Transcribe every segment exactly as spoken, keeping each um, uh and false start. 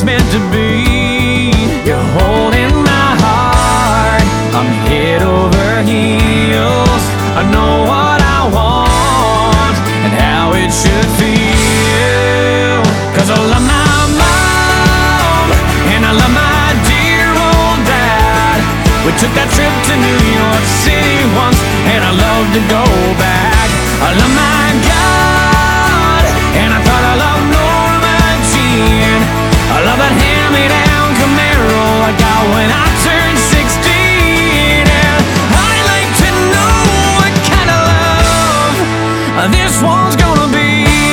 was meant to be. You're holding my heart, I'm head over heels. I know what I want and how it should feel. Cause I love my mom and I love my dear old dad. We took that trip to New York City once and I love to go back. I love my God and I thought I loved Norma Jean. I love that hand-me-down Camaro I got when I turned sixteen. And I'd like to know what kind of love this one's gonna be.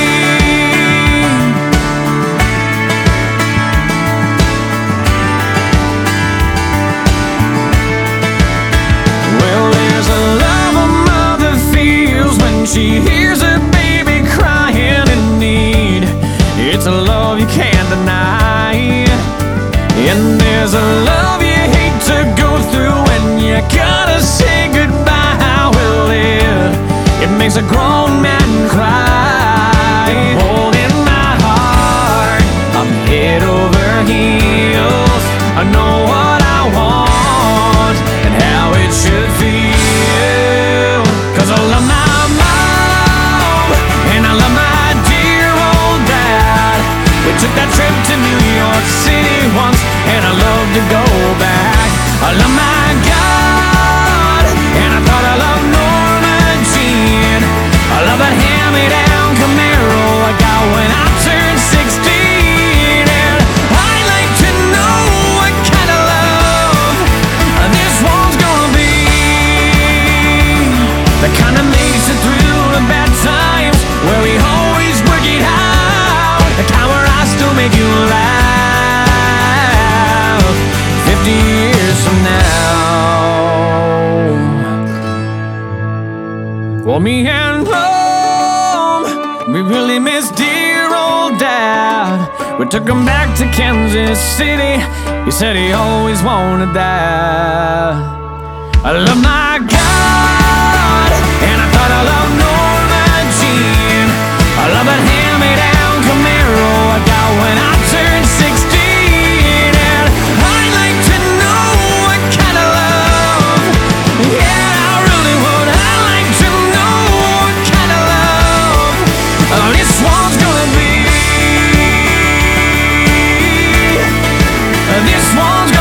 Well, there's a love a mother feels when she hears her baby crying in need. It's a love you can't deny. And there's a love you hate to go through when you gotta say goodbye. Well, it, it makes a grown man cry. Holding my heart, I'm head over heels. I know what I want and how it should feel. Cause I love my mom and I love my dear old dad. We took that trip to New York City once and I love to go back. I love my God and I thought I loved Norma Jean. I love that hand-me-down Camaro I got when I turned sixteen. And I'd like to know what kind of love this one's gonna be. The kind that makes it through the bad times, where we always work it out. The kind where I still make you laugh fifty years from now. Well, me and Mom, we really miss dear old Dad. We took him back to Kansas City. He said he always wanted that. I love my God and I thought I loved Norma Jean. I love that hand-me-down Camaro I got when I turned sixteen. And I'd like to know what kind of love, yeah, I really would. I'd like to know what kind of love this one's gonna be. This one's gonna